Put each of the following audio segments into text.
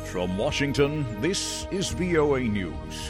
From Washington, this is VOA News.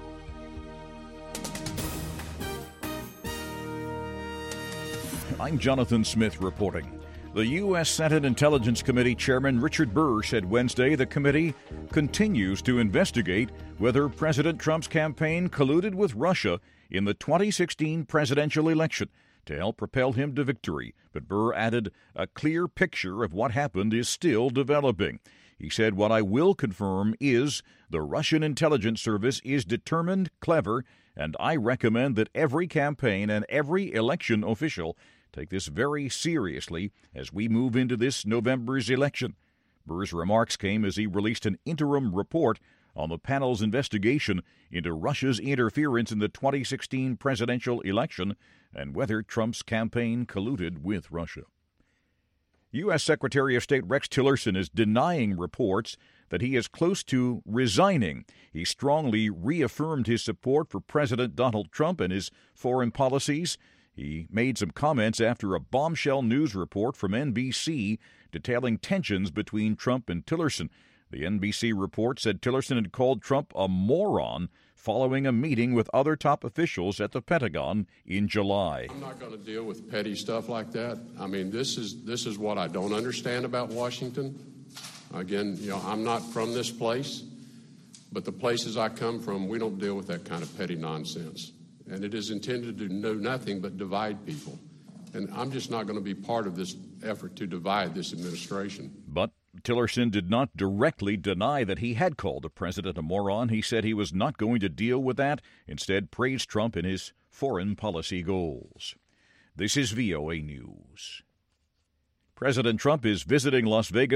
I'm Jonathan Smith reporting. The U.S. Senate Intelligence Committee Chairman Richard Burr said Wednesday the committee continues to investigate whether President Trump's campaign colluded with Russia in the 2016 presidential election to help propel him to victory. But Burr added, a clear picture of what happened is still developing. He said, what I will confirm is the Russian intelligence service is determined, clever, and I recommend that every campaign and every election official take this very seriously as we move into this November's election. Burr's remarks came as he released an interim report on the panel's investigation into Russia's interference in the 2016 presidential election and whether Trump's campaign colluded with Russia. U.S. Secretary of State Rex Tillerson is denying reports that he is close to resigning. He strongly reaffirmed his support for President Donald Trump and his foreign policies. He made some comments after a bombshell news report from NBC detailing tensions between Trump and Tillerson. The NBC report said Tillerson had called Trump a moron following a meeting with other top officials at the Pentagon in July. I'm not going to deal with petty stuff like that. I mean, this is what I don't understand about Washington. Again, I'm not from this place, but the places I come from, we don't deal with that kind of petty nonsense. And it is intended to do nothing but divide people. And I'm just not going to be part of this effort to divide this administration. But Tillerson did not directly deny that he had called the president a moron. He said he was not going to deal with that, instead praised Trump and his foreign policy goals. This is VOA News. President Trump is visiting Las Vegas